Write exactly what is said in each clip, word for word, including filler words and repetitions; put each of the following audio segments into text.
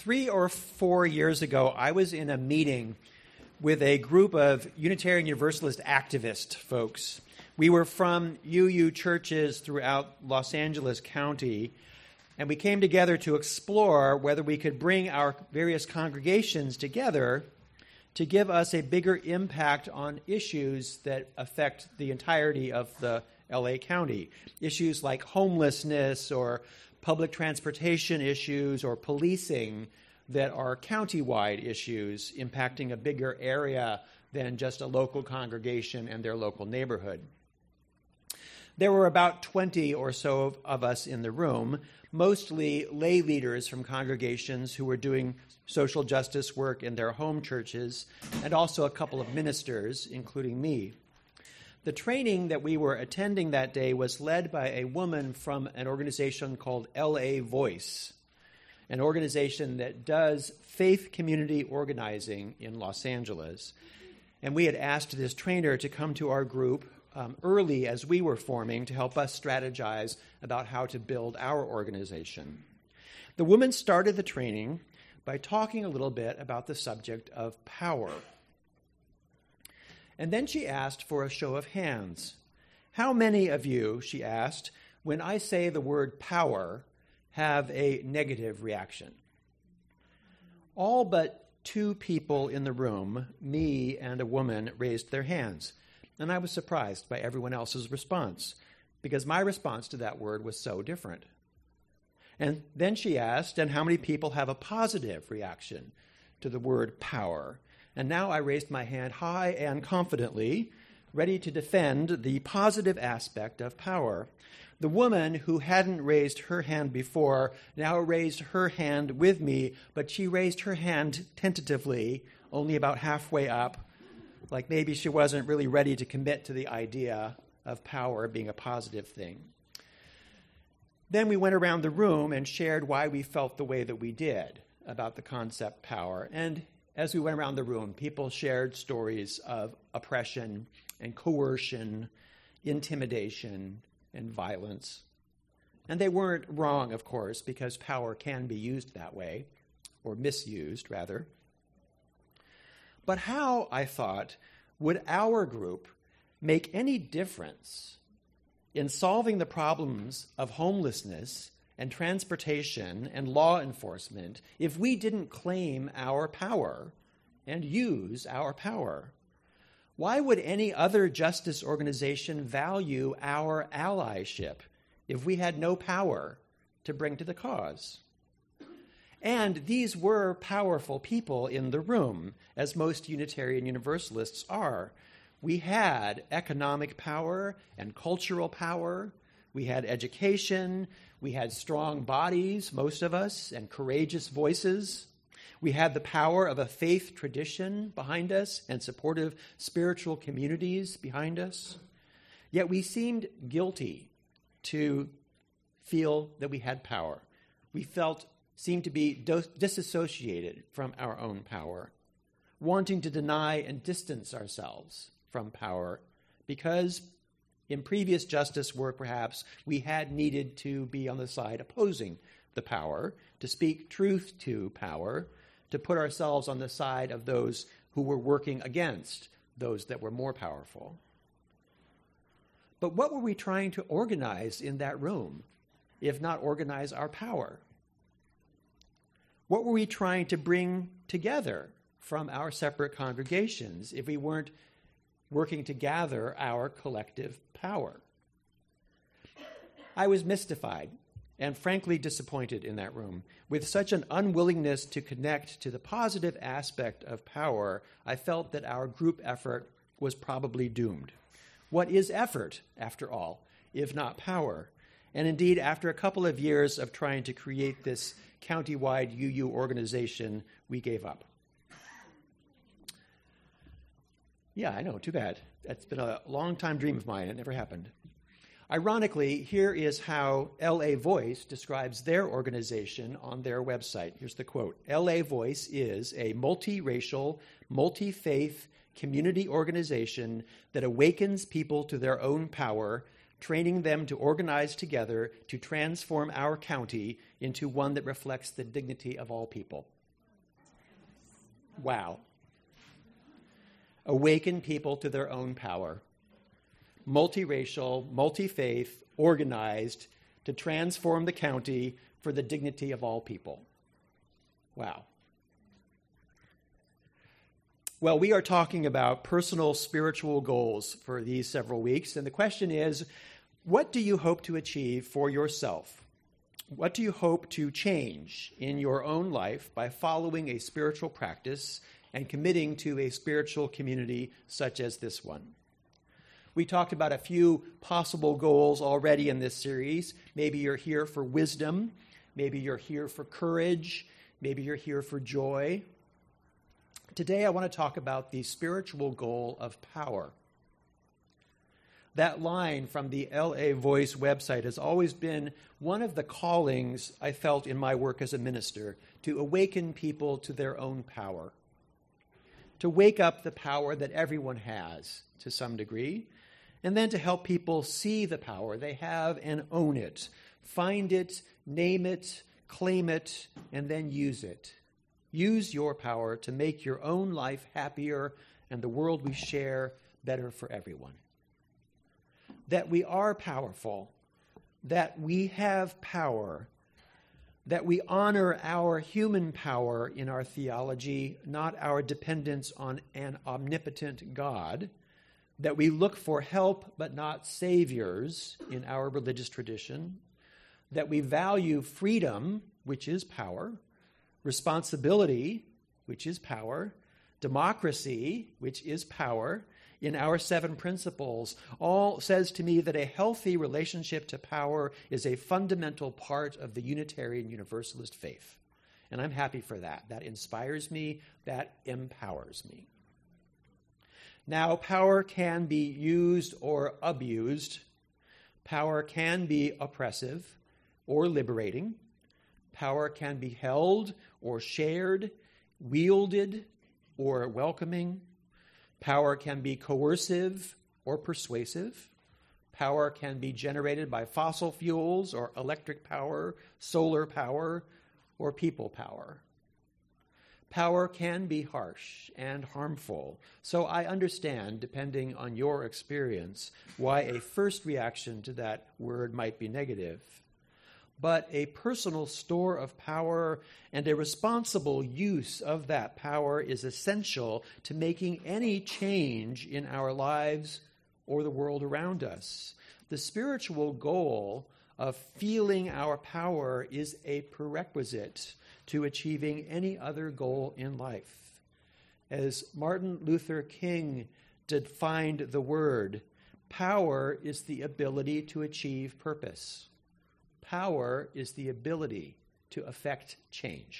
three or four years ago, I was in a meeting with a group of Unitarian Universalist activist folks. We were from U U churches throughout Los Angeles County, and we came together to explore whether we could bring our various congregations together to give us a bigger impact on issues that affect the entirety of the L A County. Issues like homelessness or public transportation issues or policing that are county-wide issues impacting a bigger area than just a local congregation and their local neighborhood. There were about twenty or so of, of us in the room, mostly lay leaders from congregations who were doing social justice work in their home churches, and also a couple of ministers, including me. The training that we were attending that day was led by a woman from an organization called L A Voice, an organization that does faith community organizing in Los Angeles. And we had asked this trainer to come to our group um, early as we were forming to help us strategize about how to build our organization. The woman started the training by talking a little bit about the subject of power. And then she asked for a show of hands. How many of you, she asked, when I say the word power, have a negative reaction? All but two people in the room, me and a woman, raised their hands. And I was surprised by everyone else's response, because my response to that word was so different. And then she asked, and how many people have a positive reaction to the word power? And now I raised my hand high and confidently, ready to defend the positive aspect of power. The woman who hadn't raised her hand before now raised her hand with me, but she raised her hand tentatively, only about halfway up, like maybe she wasn't really ready to commit to the idea of power being a positive thing. Then we went around the room and shared why we felt the way that we did about the concept power. And as we went around the room, people shared stories of oppression and coercion, intimidation, and violence. And they weren't wrong, of course, because power can be used that way, or misused, rather. But how, I thought, would our group make any difference in solving the problems of homelessness and transportation and law enforcement if we didn't claim our power and use our power? Why would any other justice organization value our allyship if we had no power to bring to the cause? And these were powerful people in the room, as most Unitarian Universalists are. We had economic power and cultural power. We had education. We had strong bodies, most of us, and courageous voices. We had the power of a faith tradition behind us and supportive spiritual communities behind us. Yet we seemed guilty to feel that we had power. We felt, seemed to be do- disassociated from our own power, wanting to deny and distance ourselves from power because in previous justice work, perhaps, we had needed to be on the side opposing the power, to speak truth to power, to put ourselves on the side of those who were working against those that were more powerful. But what were we trying to organize in that room, if not organize our power? What were we trying to bring together from our separate congregations if we weren't working to gather our collective power? I was mystified and frankly disappointed in that room. With such an unwillingness to connect to the positive aspect of power, I felt that our group effort was probably doomed. What is effort, after all, if not power? And indeed, after a couple of years of trying to create this county-wide U U organization, we gave up. Yeah, I know, too bad. That's been a long-time dream of mine. It never happened. Ironically, here is how L A Voice describes their organization on their website. Here's the quote. L A Voice is a multiracial, multi-faith community organization that awakens people to their own power, training them to organize together to transform our county into one that reflects the dignity of all people. Wow. Awaken people to their own power. Multiracial, multi-faith, organized to transform the county for the dignity of all people. Wow. Well, we are talking about personal spiritual goals for these several weeks, and the question is, what do you hope to achieve for yourself? What do you hope to change in your own life by following a spiritual practice and committing to a spiritual community such as this one? We talked about a few possible goals already in this series. Maybe you're here for wisdom. Maybe you're here for courage. Maybe you're here for joy. Today I want to talk about the spiritual goal of power. That line from the L A Voice website has always been one of the callings I felt in my work as a minister, to awaken people to their own power, to wake up the power that everyone has to some degree, and then to help people see the power they have and own it, find it, name it, claim it, and then use it. Use your power to make your own life happier and the world we share better for everyone. That we are powerful, that we have power, that we honor our human power in our theology, not our dependence on an omnipotent God, that we look for help but not saviors in our religious tradition, that we value freedom, which is power, responsibility, which is power, democracy, which is power, in our seven principles, all says to me that a healthy relationship to power is a fundamental part of the Unitarian Universalist faith. And I'm happy for that. That inspires me. That empowers me. Now, power can be used or abused. Power can be oppressive or liberating. Power can be held or shared, wielded or welcoming. Power can be coercive or persuasive. Power can be generated by fossil fuels or electric power, solar power, or people power. Power can be harsh and harmful. So I understand, depending on your experience, why a first reaction to that word might be negative. But a personal store of power and a responsible use of that power is essential to making any change in our lives or the world around us. The spiritual goal of feeling our power is a prerequisite to achieving any other goal in life. As Martin Luther King defined the word, power is the ability to achieve purpose. Power is the ability to affect change.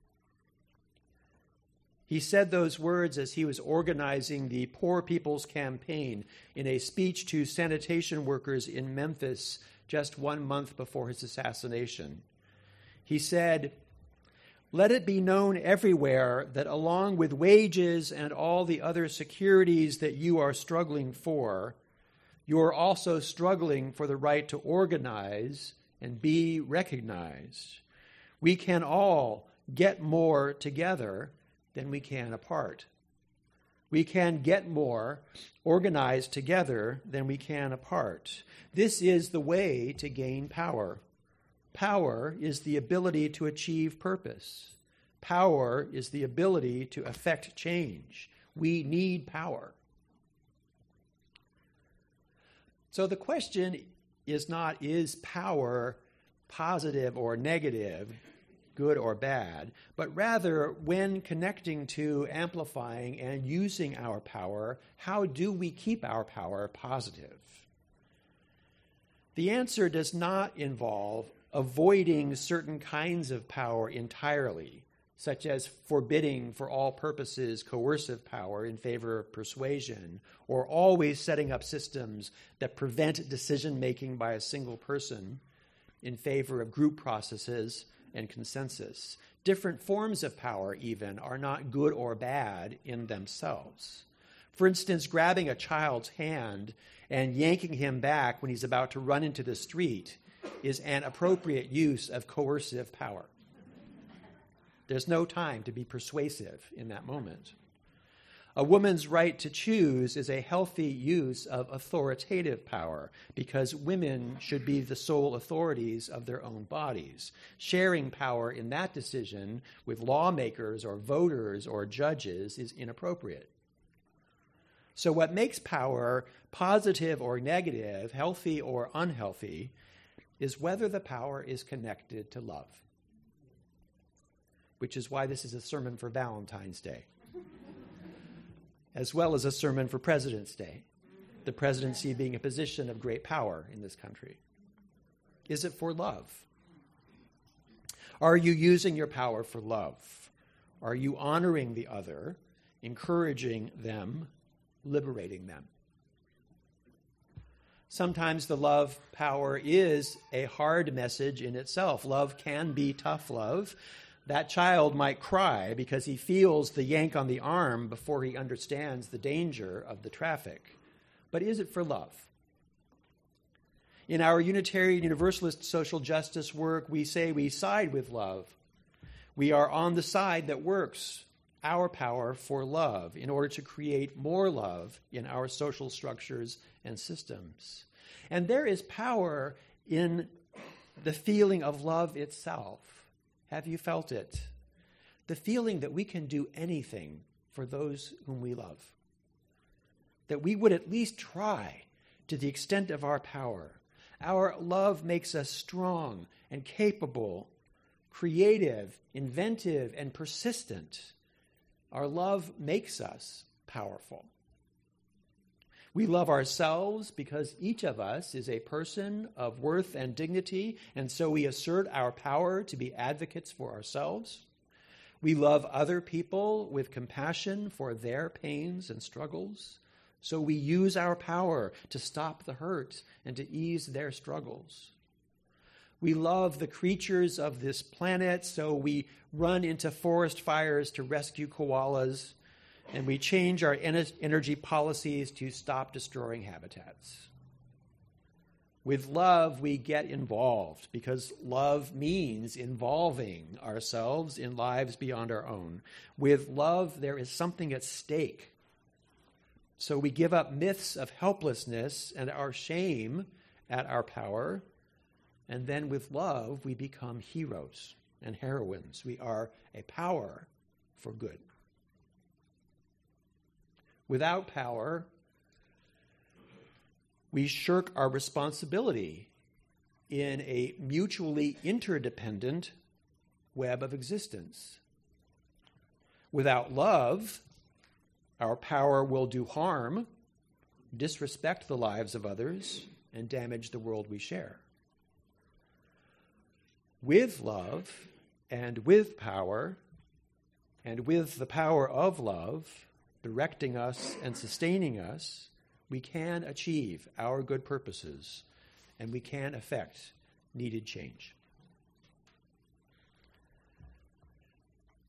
He said those words as he was organizing the Poor People's Campaign in a speech to sanitation workers in Memphis just one month before his assassination. He said, "Let it be known everywhere that along with wages and all the other securities that you are struggling for, you are also struggling for the right to organize and be recognized. We can all get more together than we can apart. We can get more organized together than we can apart. This is the way to gain power. Power is the ability to achieve purpose. Power is the ability to affect change. We need power." So the question is not, is power positive or negative, good or bad, but rather, when connecting to, amplifying, and using our power, how do we keep our power positive? The answer does not involve avoiding certain kinds of power entirely, such as forbidding for all purposes coercive power in favor of persuasion, or always setting up systems that prevent decision-making by a single person in favor of group processes and consensus. Different forms of power, even, are not good or bad in themselves. For instance, grabbing a child's hand and yanking him back when he's about to run into the street is an appropriate use of coercive power. There's no time to be persuasive in that moment. A woman's right to choose is a healthy use of authoritative power because women should be the sole authorities of their own bodies. Sharing power in that decision with lawmakers or voters or judges is inappropriate. So what makes power positive or negative, healthy or unhealthy, is whether the power is connected to love, which is why this is a sermon for Valentine's Day, as well as a sermon for President's Day, the presidency being a position of great power in this country. Is it for love? Are you using your power for love? Are you honoring the other, encouraging them, liberating them? Sometimes the love power is a hard message in itself. Love can be tough love. That child might cry because he feels the yank on the arm before he understands the danger of the traffic. But is it for love? In our Unitarian Universalist social justice work, we say we side with love. We are on the side that works our power for love in order to create more love in our social structures and systems. And there is power in the feeling of love itself. Have you felt it? The feeling that we can do anything for those whom we love. That we would at least try to the extent of our power. Our love makes us strong and capable, creative, inventive, and persistent. Our love makes us powerful. We love ourselves because each of us is a person of worth and dignity, and so we assert our power to be advocates for ourselves. We love other people with compassion for their pains and struggles, so we use our power to stop the hurt and to ease their struggles. We love the creatures of this planet, so we run into forest fires to rescue koalas, and we change our energy policies to stop destroying habitats. With love, we get involved because love means involving ourselves in lives beyond our own. With love, there is something at stake. So we give up myths of helplessness and our shame at our power, and then with love, we become heroes and heroines. We are a power for good. Without power, we shirk our responsibility in a mutually interdependent web of existence. Without love, our power will do harm, disrespect the lives of others, and damage the world we share. With love and with power, and with the power of love, directing us and sustaining us, we can achieve our good purposes and we can effect needed change.